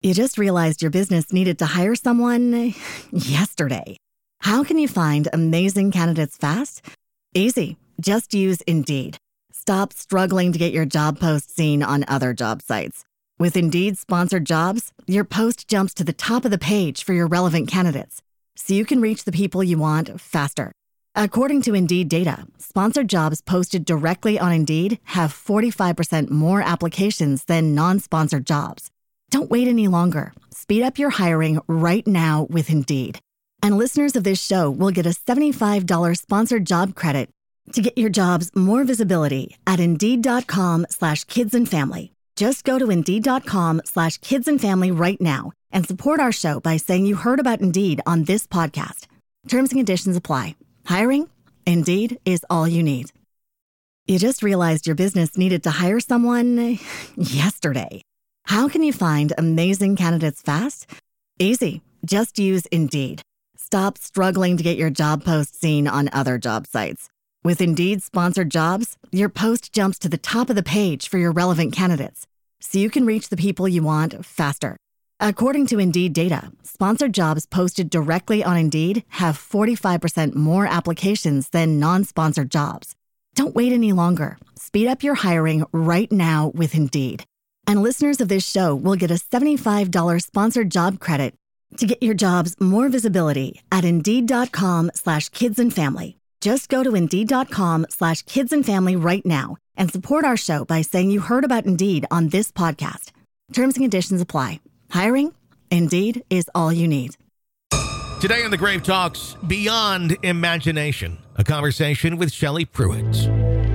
You just realized your business needed to hire someone yesterday. How can you find amazing candidates fast? Easy. Just use Indeed. Stop struggling to get your job post seen on other job sites. With Indeed sponsored jobs, your post jumps to the top of the page for your relevant candidates, so you can reach the people you want faster. According to Indeed data, sponsored jobs posted directly on Indeed have 45% more applications than non-sponsored jobs. Don't wait any longer. Speed up your hiring right now with Indeed. And listeners of this show will get a $75 sponsored job credit to get your jobs more visibility at Indeed.com/kidsandfamily. Just go to Indeed.com/kidsandfamily right now and support our show by saying you heard about Indeed on this podcast. Terms and conditions apply. Hiring? Indeed is all you need. You just realized your business needed to hire someone yesterday. How can you find amazing candidates fast? Easy. Just use Indeed. Stop struggling to get your job post seen on other job sites. With Indeed sponsored jobs, your post jumps to the top of the page for your relevant candidates, so you can reach the people you want faster. According to Indeed data, sponsored jobs posted directly on Indeed have 45% more applications than non-sponsored jobs. Don't wait any longer. Speed up your hiring right now with Indeed. And listeners of this show will get a $75 sponsored job credit to get your jobs more visibility at Indeed.com/kidsandfamily. Just go to Indeed.com/kidsandfamily right now and support our show by saying you heard about Indeed on this podcast. Terms and conditions apply. Hiring? Indeed is all you need. Today on the Grave Talks, Beyond Imagination, a conversation with Shelley Pruitt.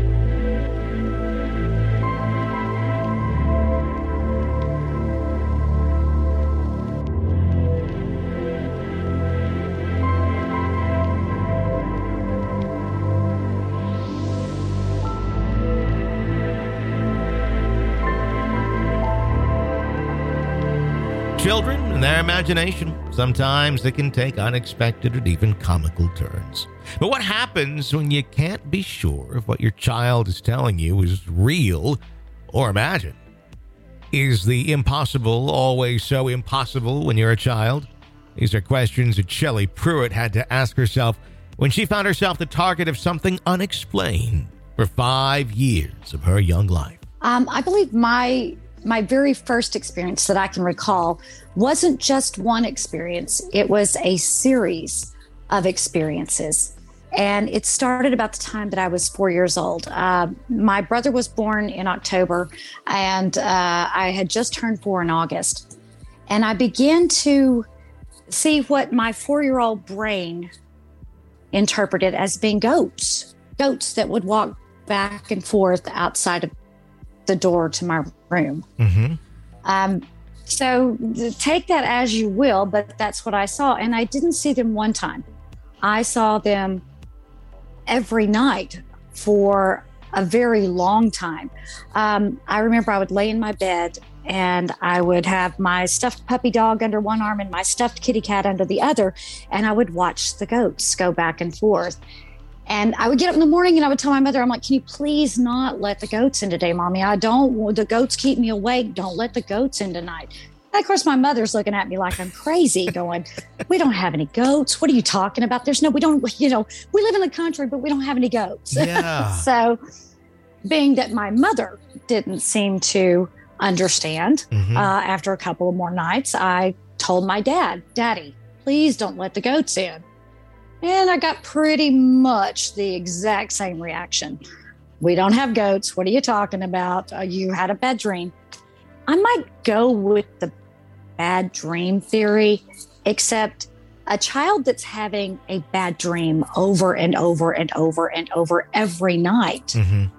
Children and their imagination, sometimes they can take unexpected or even comical turns. But what happens when you can't be sure if what your child is telling you is real or imagined? Is the impossible always so impossible when you're a child? These are questions that Shelley Pruitt had to ask herself when she found herself the target of something unexplained for 5 years of her young life. I believe my very first experience that I can recall wasn't just one experience. It was a series of experiences. And it started about the time that I was 4 years old. My brother was born in October, and I had just turned 4 in August. And I began to see what my 4-year-old brain interpreted as being goats that would walk back and forth outside of the door to my room. Mm-hmm. So take that as you will, but that's what I saw. And I didn't see them one time. I saw them every night for a very long time. I remember I would lay in my bed and I would have my stuffed puppy dog under one arm and my stuffed kitty cat under the other. And I would watch the goats go back and forth. And I would get up in the morning and I would tell my mother, I'm like, can you please not let the goats in today, Mommy? The goats keep me awake. Don't let the goats in tonight. And of course, my mother's looking at me like I'm crazy going, we don't have any goats. What are you talking about? We don't, we live in the country, but we don't have any goats. Yeah. So being that my mother didn't seem to understand, after a couple of more nights, I told my dad, Daddy, please don't let the goats in. And I got pretty much the exact same reaction. We don't have goats. What are you talking about? You had a bad dream. I might go with the bad dream theory, except a child that's having a bad dream over and over and over and over every night,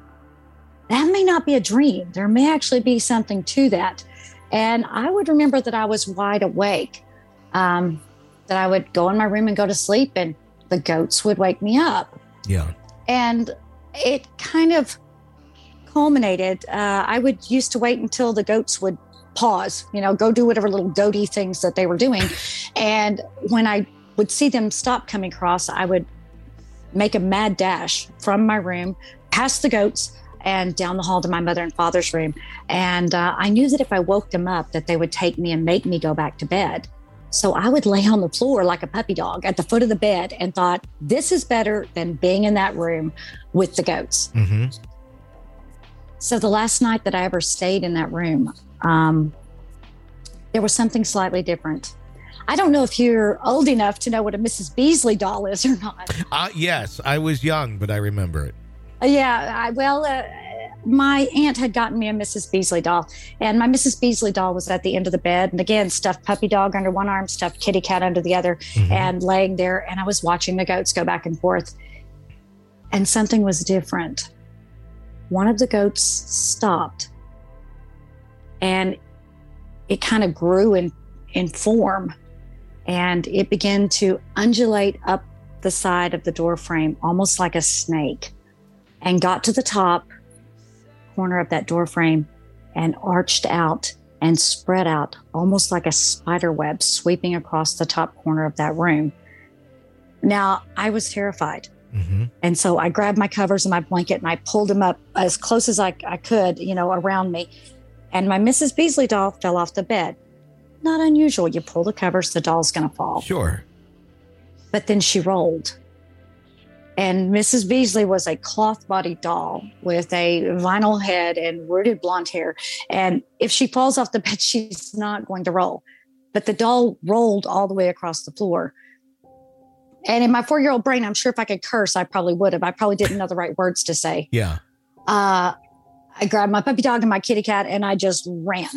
that may not be a dream. There may actually be something to that. And I would remember that I was wide awake, that I would go in my room and go to sleep, and the goats would wake me up. Yeah. And it kind of culminated. I would used to wait until the goats would pause, go do whatever little goaty things that they were doing. And when I would see them stop coming across, I would make a mad dash from my room, past the goats, and down the hall to my mother and father's room. And I knew that if I woke them up, that they would take me and make me go back to bed. So I would lay on the floor like a puppy dog at the foot of the bed and thought, this is better than being in that room with the goats. Mm-hmm. So the last night that I ever stayed in that room, there was something slightly different. I don't know if you're old enough to know what a Mrs. Beasley doll is or not. Yes, I was young, but I remember it. My aunt had gotten me a Mrs. Beasley doll, and my Mrs. Beasley doll was at the end of the bed. And again, stuffed puppy dog under one arm, stuffed kitty cat under the other, and laying there. And I was watching the goats go back and forth. And something was different. One of the goats stopped, and it kind of grew in form, and it began to undulate up the side of the door frame, almost like a snake, and got to the top corner of that door frame and arched out and spread out almost like a spider web sweeping across the top corner of that room. Now, I was terrified. Mm-hmm. And so I grabbed my covers and my blanket and I pulled them up as close as I could, around me. And my Mrs. Beasley doll fell off the bed. Not unusual. You pull the covers, the doll's going to fall. Sure. But then she rolled. And Mrs. Beasley was a cloth-bodied doll with a vinyl head and rooted blonde hair. And if she falls off the bed, she's not going to roll. But the doll rolled all the way across the floor. And in my 4-year-old brain, I'm sure if I could curse, I probably would have. I probably didn't know the right words to say. Yeah. I grabbed my puppy dog and my kitty cat, and I just ran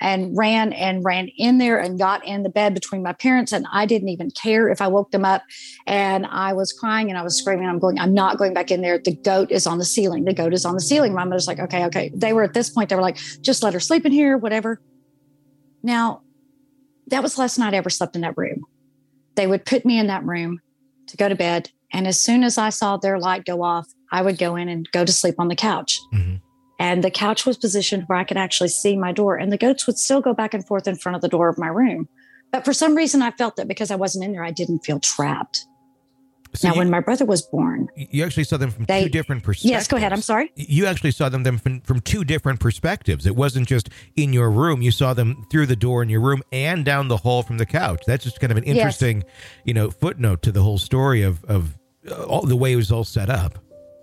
in there and got in the bed between my parents. And I didn't even care if I woke them up. And I was crying and I was screaming. I'm not going back in there. The goat is on the ceiling. The goat is on the ceiling. My mother's like, okay. They were at this point, they were like, just let her sleep in here, whatever. Now, that was the last night I ever slept in that room. They would put me in that room to go to bed. And as soon as I saw their light go off, I would go in and go to sleep on the couch. Mm-hmm. And the couch was positioned where I could actually see my door. And the goats would still go back and forth in front of the door of my room. But for some reason, I felt that because I wasn't in there, I didn't feel trapped. So now, when my brother was born... You actually saw them from two different perspectives. Yes, go ahead. I'm sorry. You actually saw them from two different perspectives. It wasn't just in your room. You saw them through the door in your room and down the hall from the couch. That's just kind of an interesting, footnote to the whole story of all the way it was all set up.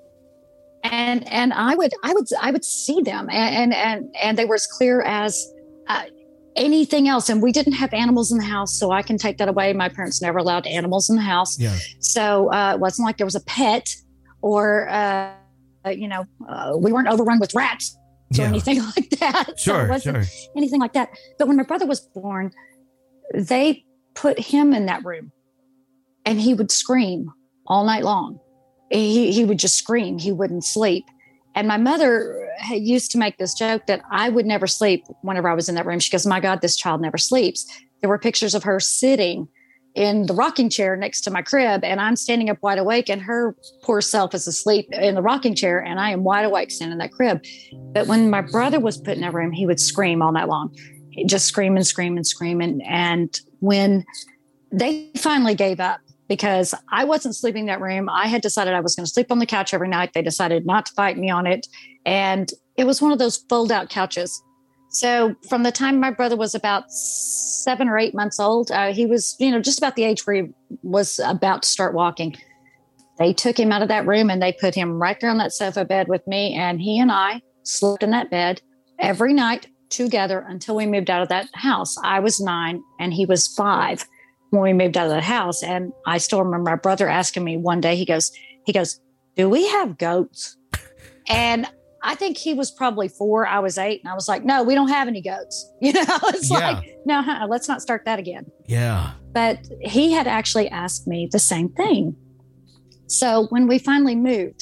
And I would see them and they were as clear as anything else. And we didn't have animals in the house, so I can take that away. My parents never allowed animals in the house. Yeah. So it wasn't like there was a pet or, we weren't overrun with rats or anything like that. Sure, so it wasn't anything like that. But when my brother was born, they put him in that room and he would scream all night long. He would just scream. He wouldn't sleep. And my mother used to make this joke that I would never sleep whenever I was in that room. She goes, my God, this child never sleeps. There were pictures of her sitting in the rocking chair next to my crib, and I'm standing up wide awake, and her poor self is asleep in the rocking chair, and I am wide awake standing in that crib. But when my brother was put in that room, he would scream all night long. He'd just scream and scream and scream. And when they finally gave up, because I wasn't sleeping in that room. I had decided I was going to sleep on the couch every night. They decided not to fight me on it. And it was one of those fold out couches. So from the time my brother was about 7 or 8 months old, he was, just about the age where he was about to start walking. They took him out of that room and they put him right there on that sofa bed with me. And he and I slept in that bed every night together until we moved out of that house. I was 9 and he was 5. When we moved out of the house. And I still remember my brother asking me one day, he goes, do we have goats? And I think he was probably 4. I was 8. And I was like, no, we don't have any goats. It's like, no, let's not start that again. Yeah. But he had actually asked me the same thing. So when we finally moved,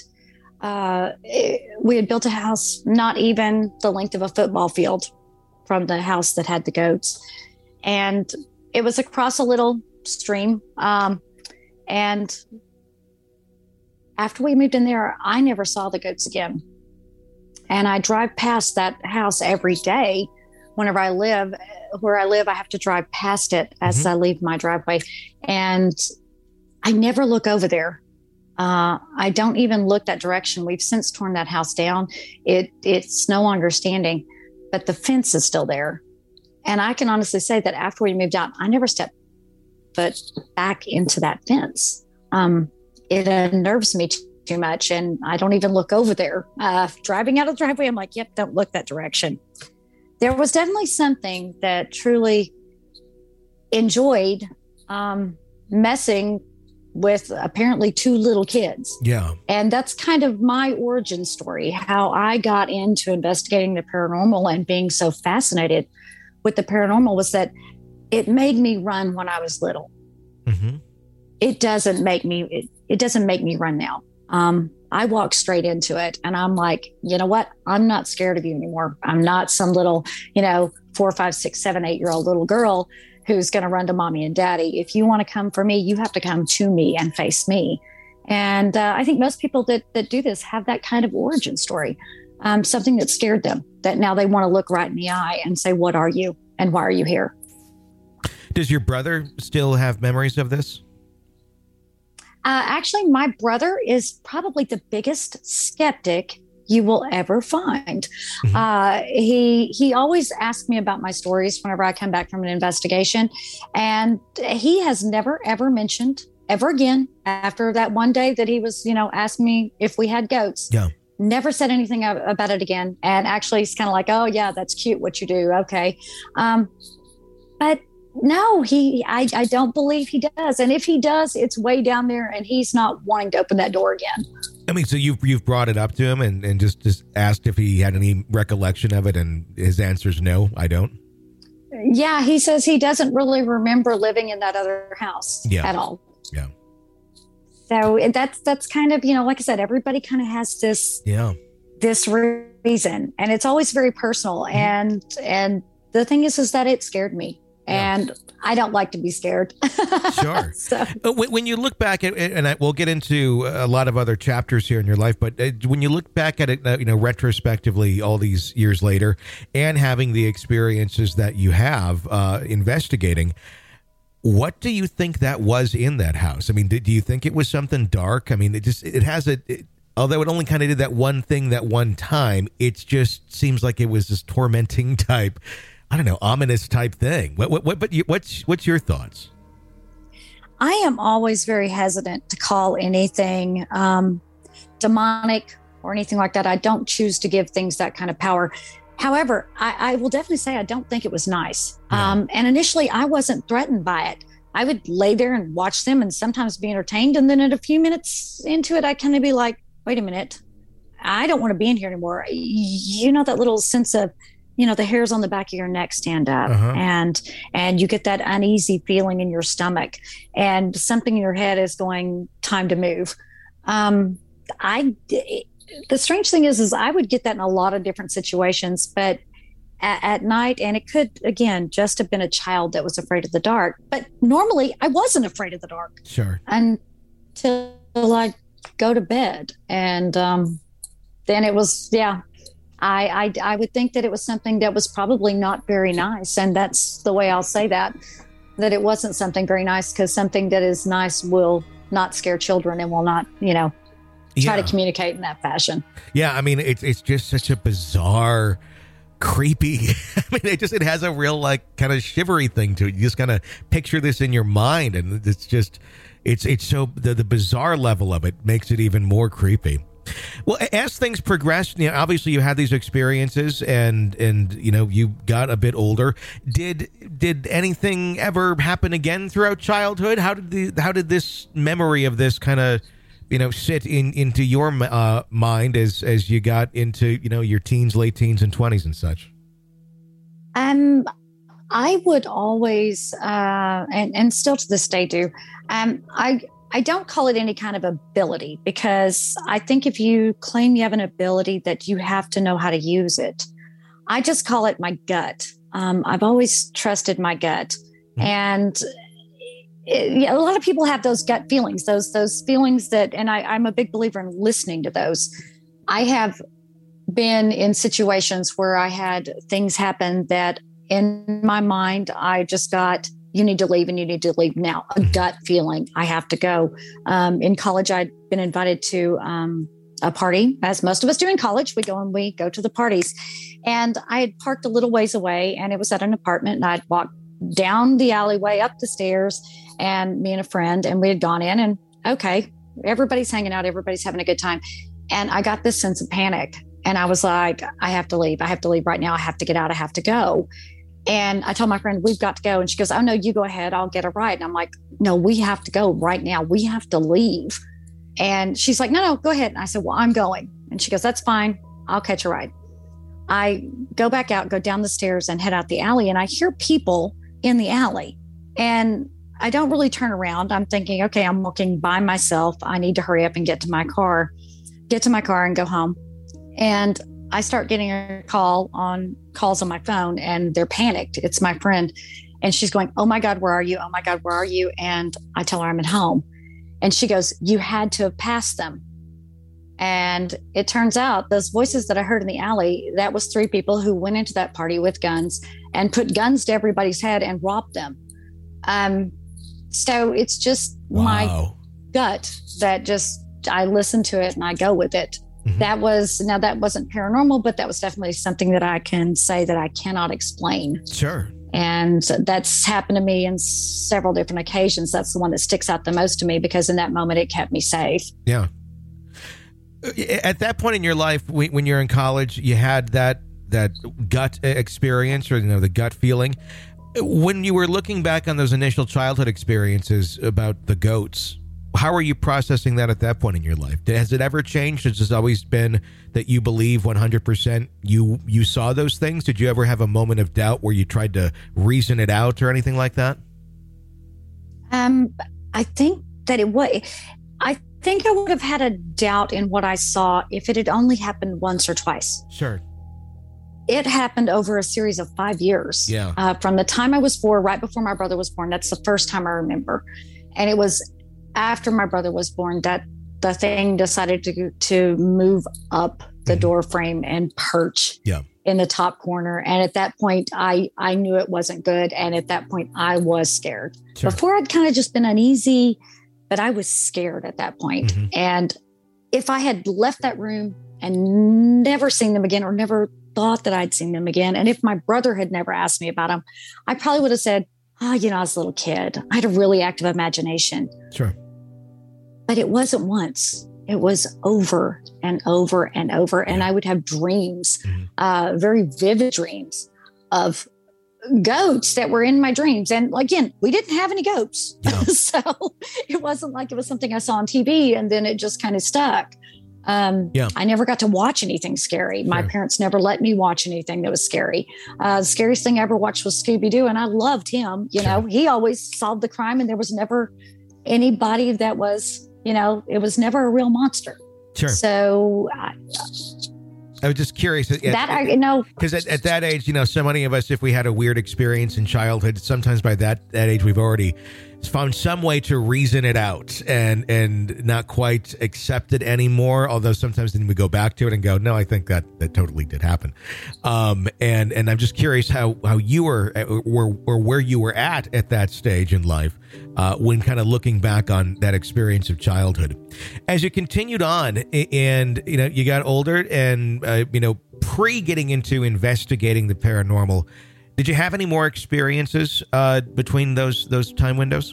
we had built a house, not even the length of a football field from the house that had the goats. And it was across a little stream. And after we moved in there, I never saw the goats again. And I drive past that house every day. Whenever I live, I have to drive past it as I leave my driveway. And I never look over there. I don't even look that direction. We've since torn that house down. It's no longer standing, but the fence is still there. And I can honestly say that after we moved out, I never stepped foot back into that fence. It unnerves me too much, and I don't even look over there. Driving out of the driveway, I'm like, yep, don't look that direction. There was definitely something that truly enjoyed messing with apparently two little kids. Yeah. And that's kind of my origin story, how I got into investigating the paranormal and being so fascinated with the paranormal was that it made me run when I was little. Mm-hmm. It doesn't make me run now. I walk straight into it and I'm like, you know what? I'm not scared of you anymore. I'm not some little, 4, 5, 6, 7, 8-year-old little girl who's going to run to mommy and daddy. If you want to come for me, you have to come to me and face me. And I think most people that do this have that kind of origin story, something that scared them, that now they want to look right in the eye and say, what are you and why are you here? Does your brother still have memories of this? Actually, my brother is probably the biggest skeptic you will ever find. Mm-hmm. He always asks me about my stories whenever I come back from an investigation. And he has never, ever mentioned ever again after that one day that he was, asked me if we had goats. Yeah. Never said anything about it again. And actually he's kind of like, oh yeah, that's cute what you do. Okay. But no, I don't believe he does. And if he does, it's way down there and he's not wanting to open that door again. I mean, so you've brought it up to him and just asked if he had any recollection of it, and his answer is no, I don't. Yeah, he says he doesn't really remember living in that other house at all. Yeah. So that's kind of, like I said, everybody kind of has this reason, and it's always very personal. Mm-hmm. And the thing is that it scared me. And I don't like to be scared. Sure. So. When you look back at it, and we'll get into a lot of other chapters here in your life, but when you look back at it, retrospectively, all these years later, and having the experiences that you have investigating, what do you think that was in that house? I mean, do you think it was something dark? I mean, although it only kind of did that one thing that one time, it just seems like it was this tormenting type, I don't know, ominous type thing. What's your thoughts? I am always very hesitant to call anything demonic or anything like that. I don't choose to give things that kind of power. However, I will definitely say I don't think it was nice. Yeah. And initially, I wasn't threatened by it. I would lay there and watch them and sometimes be entertained. And then at a few minutes into it, I kind of be like, wait a minute, I don't want to be in here anymore. That little sense of, the hairs on the back of your neck stand up, and you get that uneasy feeling in your stomach, and something in your head is going, time to move. The strange thing is I would get that in a lot of different situations, but at night, and it could, again, just have been a child that was afraid of the dark. But normally I wasn't afraid of the dark. Sure. Until I go to bed. And then it was, I would think that it was something that was probably not very nice. And that's the way I'll say that it wasn't something very nice, because something that is nice will not scare children and will not, try to communicate in that fashion. Yeah. I mean, it's just such a bizarre, creepy. I mean, it has a real kind of shivery thing to it. You just kind of picture this in your mind, and it's just, it's so the bizarre level of it makes it even more creepy. Well, as things progressed, obviously you had these experiences, and you got a bit older. Did anything ever happen again throughout childhood? How did this memory of this kind of sit into your mind as you got into your teens, late teens, and 20s and such? I would always and still to this day do. I don't call it any kind of ability, because I think if you claim you have an ability, that you have to know how to use it. I just call it my gut. I've always trusted my gut. And a lot of people have those gut feelings, those feelings and I'm a big believer in listening to those. I have been in situations where I had things happen that in my mind, I just got, you need to leave and you need to leave now. A gut feeling, I have to go. In college, I'd been invited to a party, as most of us do in college. We go to the parties. And I had parked a little ways away, and it was at an apartment, and I'd walked down the alleyway, up the stairs, and me and a friend, and we had gone in, and okay, everybody's hanging out, everybody's having a good time. And I got this sense of panic, and I was like, I have to leave right now. I have to get out. I have to go. And I told my friend, we've got to go. And she goes, oh no, you go ahead. I'll get a ride. And I'm like, no, we have to go right now. We have to leave. And she's like, no, go ahead. And I said, well, I'm going. And she goes, that's fine. I'll catch a ride. I go back out, go down the stairs and head out the alley. And I hear people in the alley, and I don't really turn around. I'm thinking, okay, I'm walking by myself. I need to hurry up and get to my car and go home. And I start getting calls on my phone, and they're panicked. It's my friend. And she's going, oh my God, where are you? Oh my God, where are you? And I tell her I'm at home. And she goes, you had to have passed them. And it turns out those voices that I heard in the alley, that was 3 people who went into that party with guns and put guns to everybody's head and robbed them. So it's just my gut that just, I listen to it and I go with it. Mm-hmm. That wasn't paranormal, but that was definitely something that I can say that I cannot explain. Sure. And that's happened to me in several different occasions. That's the one that sticks out the most to me, because in that moment it kept me safe. Yeah. At that point in your life, when you're in college, you had that gut experience, or the gut feeling. When you were looking back on those initial childhood experiences about the goats, how are you processing that at that point in your life? Has it ever changed? Has it always been that you believe 100% you saw those things? Did you ever have a moment of doubt where you tried to reason it out or anything like that? I think that I think I would have had a doubt in what I saw if it had only happened once or twice. Sure. It happened over a series of 5 years. Yeah. From the time I was 4, right before my brother was born. That's the first time I remember. And it was after my brother was born that the thing decided to move up the door frame and perch in the top corner. And at that point, I knew it wasn't good. And at that point, I was scared. Sure. Before, I'd kind of just been uneasy, but I was scared at that point. Mm-hmm. And if I had left that room and never seen them again, or never thought that I'd seen them again, and if my brother had never asked me about them, I probably would have said, I was a little kid. I had a really active imagination. Sure. But it wasn't once. It was over and over and over. And I would have dreams, very vivid dreams of goats that were in my dreams. And again, we didn't have any goats. Yeah. So it wasn't like it was something I saw on TV and then it just kind of stuck. I never got to watch anything scary. My parents never let me watch anything that was scary. The scariest thing I ever watched was Scooby-Doo, and I loved him. You know, he always solved the crime, and there was never anybody that was, it was never a real monster. Sure. So I was just curious. Because at that age, so many of us, if we had a weird experience in childhood, sometimes by that age, we've already found some way to reason it out and not quite accept it anymore. Although sometimes then we go back to it and go, no, I think that totally did happen. And I'm just curious how you were, or where you were at that stage in life, when kind of looking back on that experience of childhood. As you continued on and, you got older and, pre getting into investigating the paranormal, did you have any more experiences between those time windows?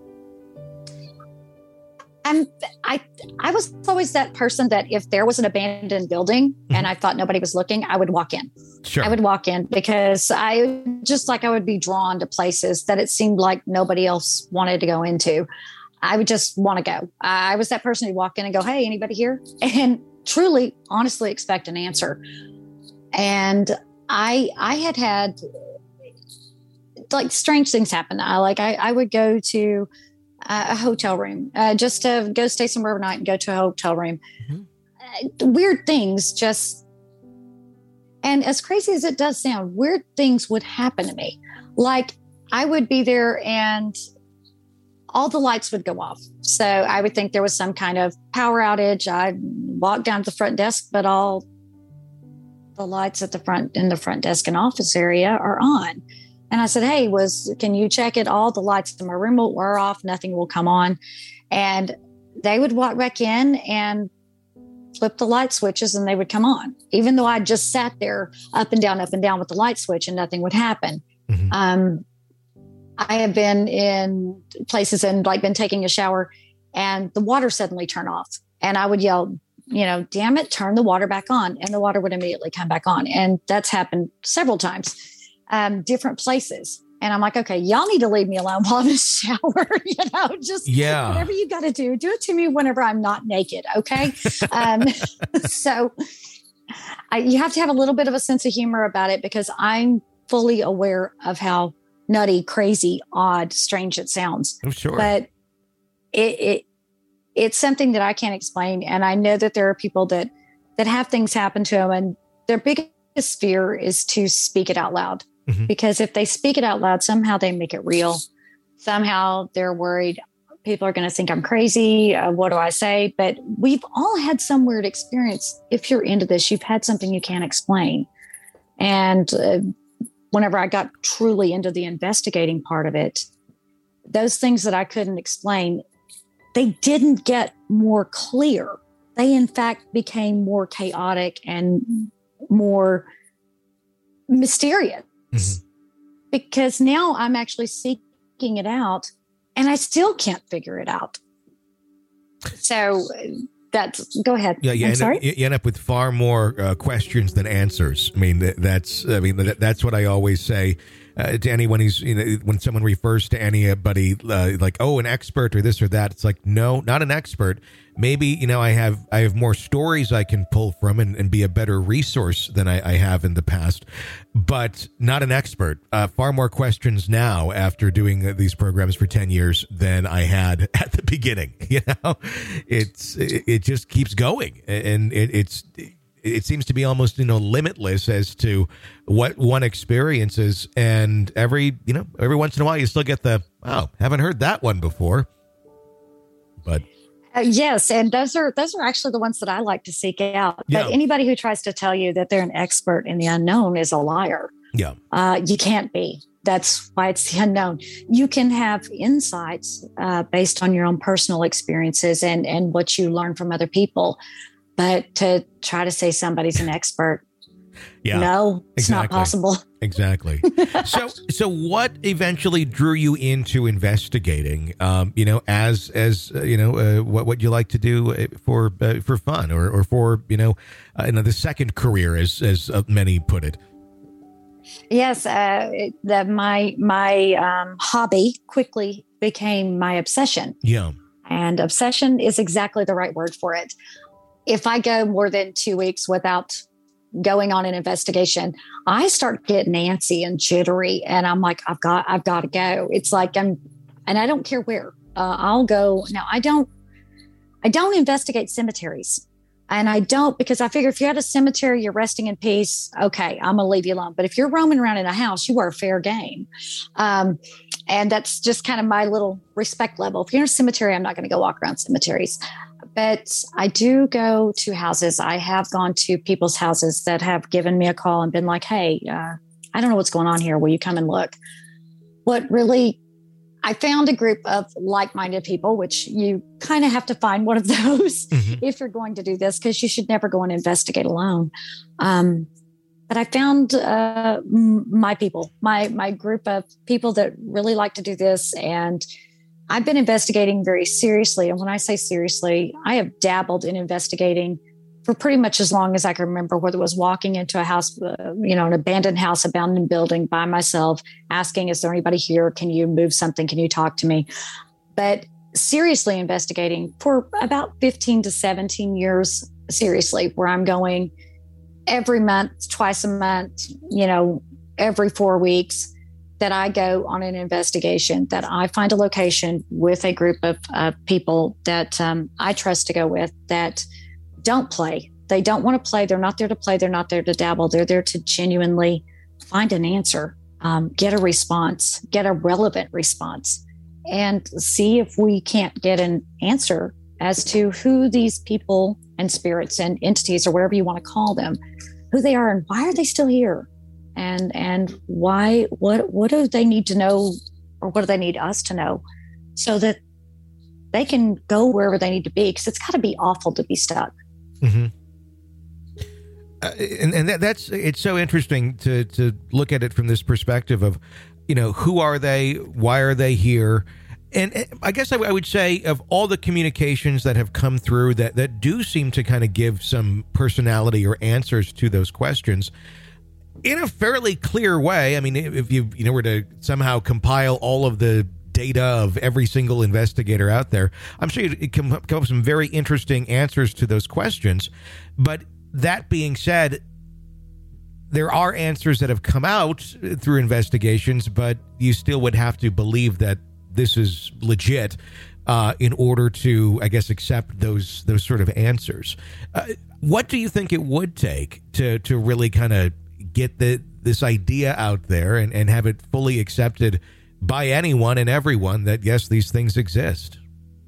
I was always that person that if there was an abandoned building and I thought nobody was looking, I would walk in. Sure. I would walk in because I would be drawn to places that it seemed like nobody else wanted to go into. I would just want to go. I was that person who'd walk in and go, hey, anybody here? And truly, honestly expect an answer. And I had like strange things happen. I would go to a hotel room just to go stay somewhere overnight and go to a hotel room. Mm-hmm. Weird things and as crazy as it does sound, weird things would happen to me. Like I would be there and all the lights would go off. So I would think there was some kind of power outage. I'd walk down to the front desk, but all the lights in the front desk and office area are on. And I said, hey, can you check it? All the lights in my room were off. Nothing will come on. And they would walk back in and flip the light switches and they would come on, even though I just sat there up and down with the light switch and nothing would happen. Mm-hmm. I have been in places and like been taking a shower and the water suddenly turned off. And I would yell, damn it, turn the water back on. And the water would immediately come back on. And that's happened several times, different places. And I'm like, okay, y'all need to leave me alone while I'm in the shower, just whatever you got to do it to me whenever I'm not naked. Okay. So you have to have a little bit of a sense of humor about it because I'm fully aware of how nutty, crazy, odd, strange it sounds. I'm sure. But it's something that I can't explain. And I know that there are people that have things happen to them and their biggest fear is to speak it out loud. Mm-hmm. Because if they speak it out loud, somehow they make it real. Somehow they're worried people are going to think I'm crazy. What do I say? But we've all had some weird experience. If you're into this, you've had something you can't explain. And whenever I got truly into the investigating part of it, those things that I couldn't explain, they didn't get more clear. They, in fact, became more chaotic and more mysterious. Mm-hmm. Because now I'm actually seeking it out and I still can't figure it out. So go ahead. Yeah, you end up with far more questions than answers. I mean, that's what I always say to anyone who's, when someone refers to anybody like, oh, an expert or this or that, it's like, no, not an expert. Maybe, I have more stories I can pull from and be a better resource than I have in the past, but not an expert. Far more questions now after doing these programs for 10 years than I had at the beginning. It just keeps going, and it seems to be almost limitless as to what one experiences, and every once in a while you still get the haven't heard that one before, but. Yes, and those are actually the ones that I like to seek out. Yeah. But anybody who tries to tell you that they're an expert in the unknown is a liar. Yeah, you can't be. That's why it's the unknown. You can have insights based on your own personal experiences and what you learn from other people, but to try to say somebody's an expert. Yeah, no, it's not possible. Exactly. So what eventually drew you into investigating? As what you like to do for fun or for the second career, as many put it. Yes, my hobby quickly became my obsession. Yeah, and obsession is exactly the right word for it. If I go more than 2 weeks without going on an investigation, I start getting antsy and jittery, and I'm like, I've got to go. It's like and I don't care where. I'll go. Now I don't investigate cemeteries, and I don't because I figure if you're at a cemetery, you're resting in peace. Okay, I'm gonna leave you alone. But if you're roaming around in a house, you are fair game, and that's just kind of my little respect level. If you're in a cemetery, I'm not going to go walk around cemeteries. But I do go to houses. I have gone to people's houses that have given me a call and been like, hey, I don't know what's going on here. Will you come and look? I found a group of like-minded people, which you kind of have to find one of those if you're going to do this, because you should never go and investigate alone. But I found my people, my group of people that really like to do this. And I've been investigating very seriously. And when I say seriously, I have dabbled in investigating for pretty much as long as I can remember, whether it was walking into a house, an abandoned house, abandoned building by myself, asking, is there anybody here? Can you move something? Can you talk to me? But seriously investigating for about 15 to 17 years, seriously, where I'm going every month, twice a month, every 4 weeks, that I go on an investigation, that I find a location with a group of people that I trust to go with, that don't play. They don't want to play. They're not there to play. They're not there to dabble. They're there to genuinely find an answer, get a response, get a relevant response, and see if we can't get an answer as to who these people and spirits and entities, or whatever you want to call them, who they are and why are they still here? and why, what do they need to know, or what do they need us to know, so that they can go wherever they need to be, because it's got to be awful to be stuck. Mm-hmm. That's it's so interesting to look at it from this perspective of, who are they? Why are they here? And I guess I would say, of all the communications that have come through that do seem to kind of give some personality or answers to those questions in a fairly clear way. I mean, if you were to somehow compile all of the data of every single investigator out there, I'm sure it can come up with some very interesting answers to those questions. But that being said, there are answers that have come out through investigations, but you still would have to believe that this is legit in order to, I guess, accept those sort of answers. What do you think it would take to really kind of get this idea out there and have it fully accepted by anyone and everyone that, yes, these things exist?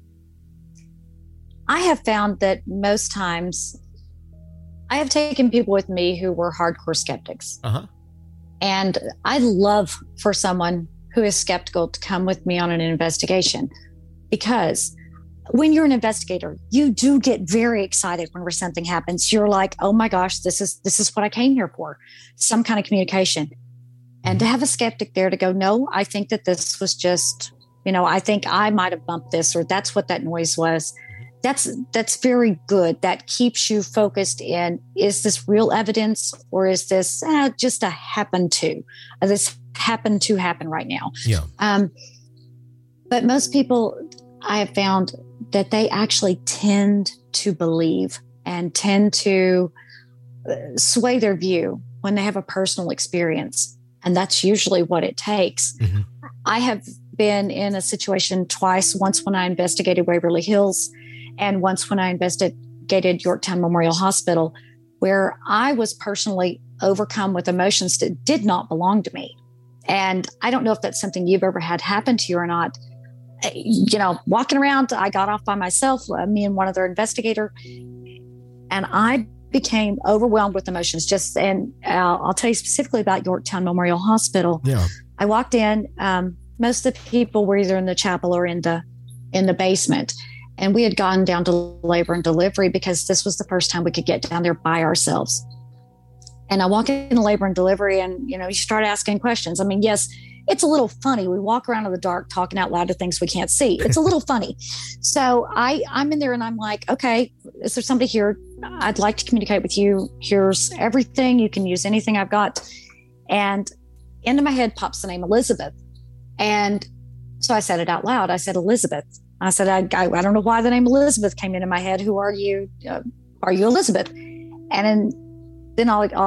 I have found that most times I have taken people with me who were hardcore skeptics. Uh-huh. And I love for someone who is skeptical to come with me on an investigation, because when you're an investigator, you do get very excited whenever something happens. You're like, oh my gosh, this is what I came here for, some kind of communication. And to have a skeptic there to go, no, I think that this was just, I think I might have bumped this, or that's what that noise was. That's very good. That keeps you focused in, is this real evidence, or is this just a happen to? This happened to happen right now. Yeah. But most people, I have found that they actually tend to believe and tend to sway their view when they have a personal experience. And that's usually what it takes. Mm-hmm. I have been in a situation twice, once when I investigated Waverly Hills, and once when I investigated Yorktown Memorial Hospital, where I was personally overcome with emotions that did not belong to me. And I don't know if that's something you've ever had happen to you or not. Walking around, I got off by myself, me and one other investigator, and I became overwhelmed with emotions. And I'll tell you specifically about Yorktown Memorial Hospital. Yeah. I walked in. Most of the people were either in the chapel or in the basement. And we had gone down to labor and delivery because this was the first time we could get down there by ourselves. And I walk into labor and delivery, and, you start asking questions. I mean, yes, it's a little funny. We walk around in the dark talking out loud to things we can't see. It's a little funny. So I'm in there and I'm like, okay, is there somebody here? I'd like to communicate with you. Here's everything. You can use anything I've got. And into my head pops the name Elizabeth. And so I said it out loud. I said, Elizabeth. I said, I don't know why the name Elizabeth came into my head. Who are you? Are you Elizabeth? And then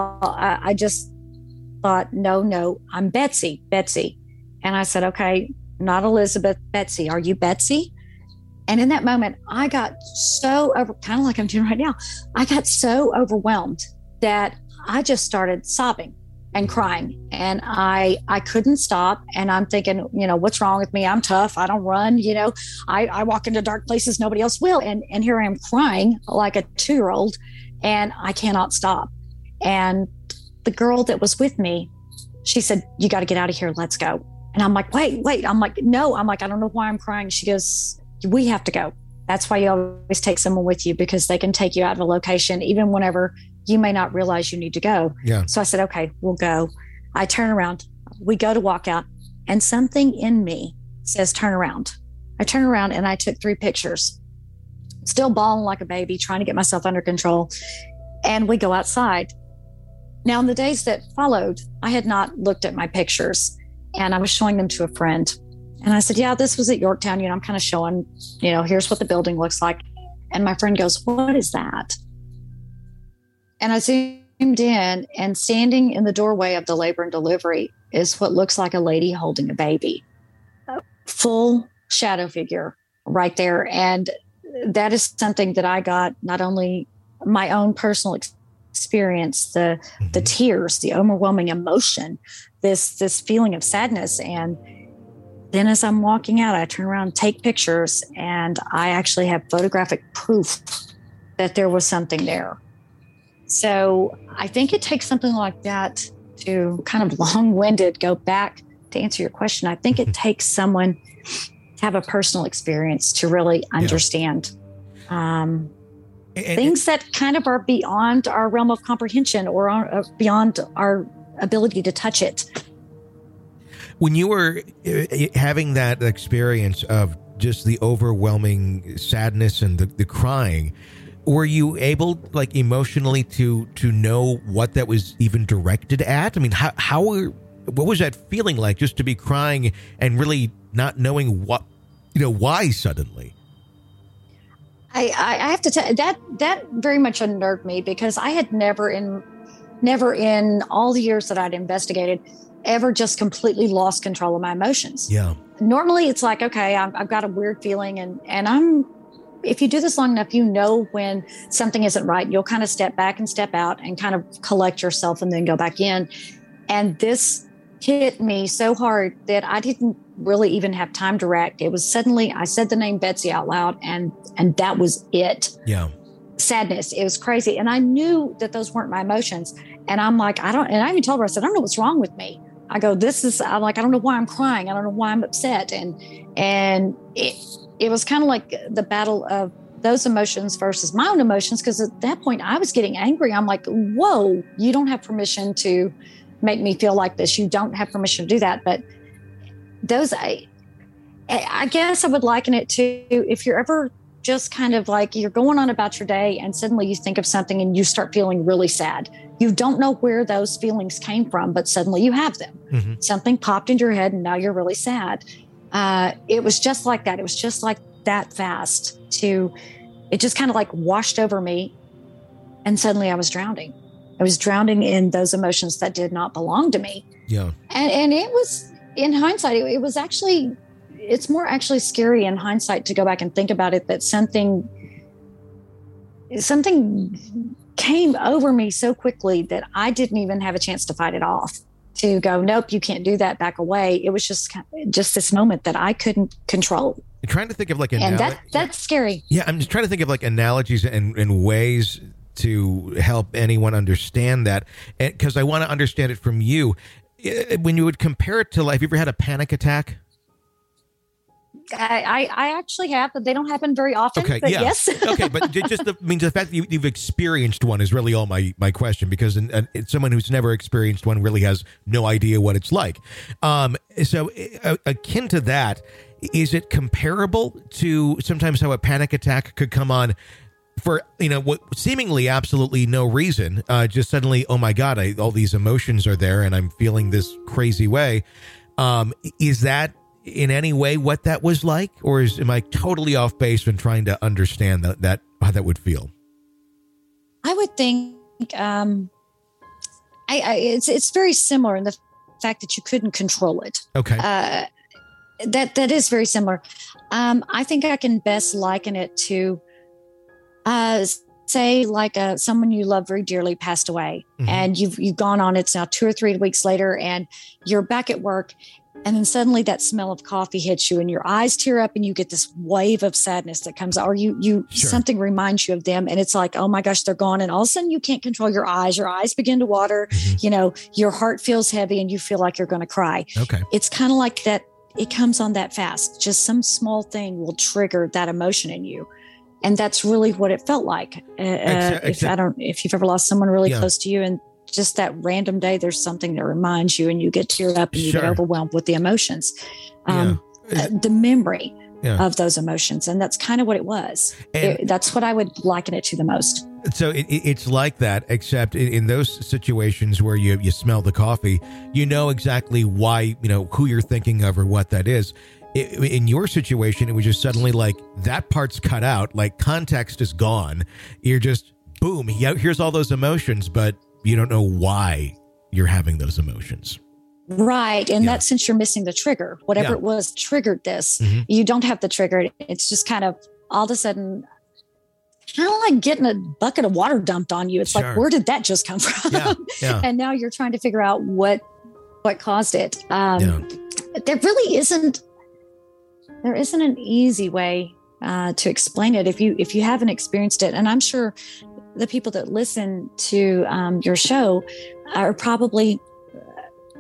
I just thought, no, I'm Betsy. And I said, okay, not Elizabeth, Betsy. Are you Betsy? And in that moment, I got so kind of like I'm doing right now. I got so overwhelmed that I just started sobbing and crying, and I couldn't stop. And I'm thinking, what's wrong with me? I'm tough. I don't run. I walk into dark places nobody else will. And here I am crying like a 2-year-old, and I cannot stop. And the girl that was with me, she said, you got to get out of here. Let's go. And I'm like, wait. I'm like, no. I'm like, I don't know why I'm crying. She goes, we have to go. That's why you always take someone with you, because they can take you out of a location, even whenever you may not realize you need to go. Yeah. So I said, okay, we'll go. I turn around. We go to walk out, and something in me says, turn around. I turn around and I took 3 pictures, still bawling like a baby, trying to get myself under control. And we go outside. Now, in the days that followed, I had not looked at my pictures, and I was showing them to a friend. And I said, yeah, this was at Yorktown. I'm kind of showing, here's what the building looks like. And my friend goes, what is that? And I zoomed in, and standing in the doorway of the labor and delivery is what looks like a lady holding a baby. A full shadow figure right there. And that is something that I got, not only my own personal experience, the tears, the overwhelming emotion, this feeling of sadness. And then as I'm walking out, I turn around, take pictures, and I actually have photographic proof that there was something there. So I think it takes something like that to kind of long-winded go back to answer your question, I think it takes someone to have a personal experience to really understand things that kind of are beyond our realm of comprehension or beyond our ability to touch it. When you were having that experience of just the overwhelming sadness and the crying, were you able, like, emotionally to know what that was even directed at? I mean, what was that feeling like, just to be crying and really not knowing why suddenly? I have to tell that very much unnerved me, because I had never in all the years that I'd investigated ever just completely lost control of my emotions. Yeah. Normally it's like, okay, I've got a weird feeling and if you do this long enough, when something isn't right, you'll kind of step back and step out and kind of collect yourself and then go back in. And this hit me so hard that I didn't really even have time to react. It was suddenly I said the name Betsy out loud and that was it. Yeah. Sadness. It was crazy. And I knew that those weren't my emotions. And I'm like, and I even told her, I said, I don't know what's wrong with me. I go, I'm like, I don't know why I'm crying. I don't know why I'm upset. And it was kind of like the battle of those emotions versus my own emotions. Because at that point I was getting angry. I'm like, whoa, you don't have permission to make me feel like this. You don't have permission to do that. But I guess I would liken it to if you're ever just kind of like you're going on about your day and suddenly you think of something and you start feeling really sad. You don't know where those feelings came from, but suddenly you have them. Mm-hmm. Something popped into your head and now you're really sad. It was just like that. It was just like that fast it just kind of like washed over me. And suddenly I was drowning. I was drowning in those emotions that did not belong to me. Yeah. And it was, in hindsight, it's more actually scary in hindsight to go back and think about it, that something came over me so quickly that I didn't even have a chance to fight it off, to go, nope, you can't do that, back away. It was just this moment that I couldn't control. I'm trying to think of that's scary. Yeah, I'm just trying to think of like analogies and ways to help anyone understand that, because I want to understand it from you. When you would compare it to life, have you ever had a panic attack? I actually have, but they don't happen very often. Okay, but yeah. Yes. Okay, but just the fact that you've experienced one is really all my question, because someone who's never experienced one really has no idea what it's like. So akin to that, is it comparable to sometimes how a panic attack could come on for, what seemingly absolutely no reason, just suddenly, oh my God, all these emotions are there and I'm feeling this crazy way. Is that in any way what that was like, or am I totally off base when trying to understand that how that would feel? I would think it's very similar in the fact that you couldn't control it. Okay. That is very similar. I think I can best liken it to say like someone you love very dearly passed away, mm-hmm. and you've gone on, it's now 2 or 3 weeks later, and you're back at work, and then suddenly that smell of coffee hits you and your eyes tear up and you get this wave of sadness that comes out, or you sure. Something reminds you of them, and it's like, oh my gosh, they're gone. And all of a sudden you can't control your eyes begin to water, mm-hmm. Your heart feels heavy and you feel like you're going to cry. Okay. It's kind of like that. It comes on that fast. Just some small thing will trigger that emotion in you. And that's really what it felt like. If you've ever lost someone really close to you, and just that random day, there's something that reminds you and you get teared up and you get overwhelmed with the emotions, the memory of those emotions. And that's kind of what it was. That's what I would liken it to the most. So it's like that, except in those situations where you smell the coffee, exactly why, who you're thinking of or what that is. In your situation, it was just suddenly like that part's cut out, like context is gone. You're just, boom, here's all those emotions, but you don't know why you're having those emotions. Right. And that's since you're missing the trigger, whatever it was triggered this, mm-hmm. you don't have the trigger. It's just kind of all of a sudden, kind of like getting a bucket of water dumped on you. It's like, where did that just come from? Yeah. And now you're trying to figure out what caused it. There really isn't an easy way to explain it if you haven't experienced it. And I'm sure the people that listen to your show are probably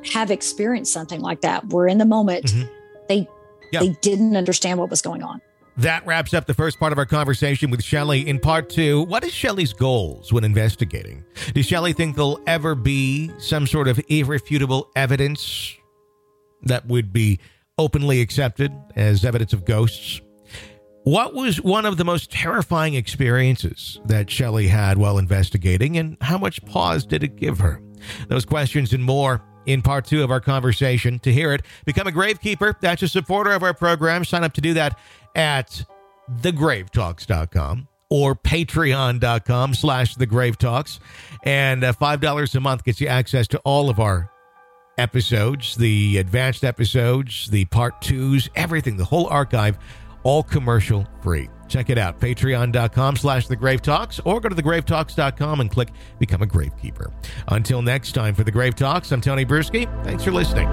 have experienced something like that, where in the moment they didn't understand what was going on. That wraps up the first part of our conversation with Shelley. In part two, what is Shelley's goals when investigating? Does Shelley think there'll ever be some sort of irrefutable evidence that would be openly accepted as evidence of ghosts? What was one of the most terrifying experiences that Shelley had while investigating, and how much pause did it give her? Those questions and more in part two of our conversation. To hear it, become a Gravekeeper. That's a supporter of our program. Sign up to do that at thegravetalks.com or patreon.com/thegravetalks. And $5 a month gets you access to all of our episodes, the advanced episodes, the part twos, everything, the whole archive, all commercial free. Check it out, patreon.com/thegravetalks, or go to thegravetalks.com and click Become a Gravekeeper. Until next time, for The Grave Talks, I'm Tony Bruschi. Thanks for listening.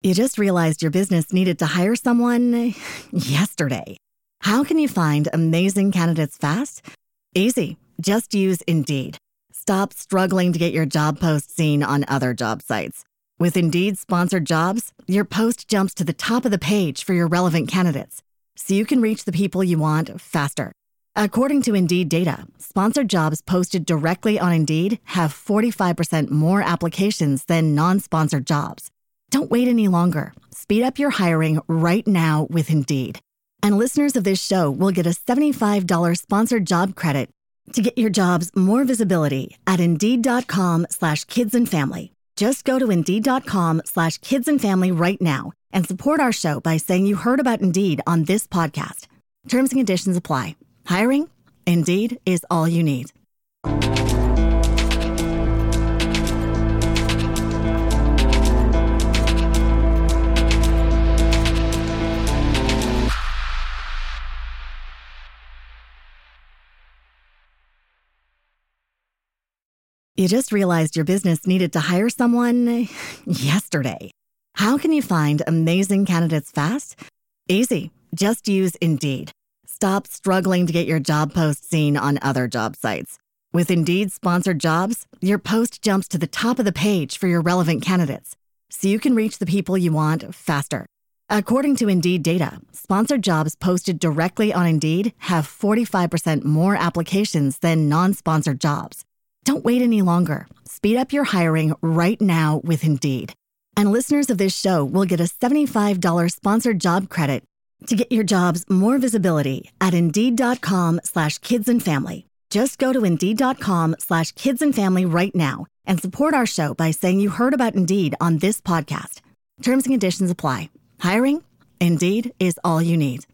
You just realized your business needed to hire someone yesterday. How can you find amazing candidates fast? Easy. Just use Indeed. Stop struggling to get your job post seen on other job sites. With Indeed sponsored jobs, your post jumps to the top of the page for your relevant candidates, so you can reach the people you want faster. According to Indeed data, sponsored jobs posted directly on Indeed have 45% more applications than non-sponsored jobs. Don't wait any longer. Speed up your hiring right now with Indeed. And listeners of this show will get a $75 sponsored job credit to get your jobs more visibility at Indeed.com/kidsandfamily. Just go to Indeed.com/kidsandfamily right now and support our show by saying you heard about Indeed on this podcast. Terms and conditions apply. Hiring? Indeed is all you need. You just realized your business needed to hire someone yesterday. How can you find amazing candidates fast? Easy. Just use Indeed. Stop struggling to get your job post seen on other job sites. With Indeed sponsored jobs, your post jumps to the top of the page for your relevant candidates, so you can reach the people you want faster. According to Indeed data, sponsored jobs posted directly on Indeed have 45% more applications than non-sponsored jobs. Don't wait any longer. Speed up your hiring right now with Indeed. And listeners of this show will get a $75 sponsored job credit to get your jobs more visibility at Indeed.com/kidsandfamily. Just go to Indeed.com/kidsandfamily right now and support our show by saying you heard about Indeed on this podcast. Terms and conditions apply. Hiring? Indeed is all you need.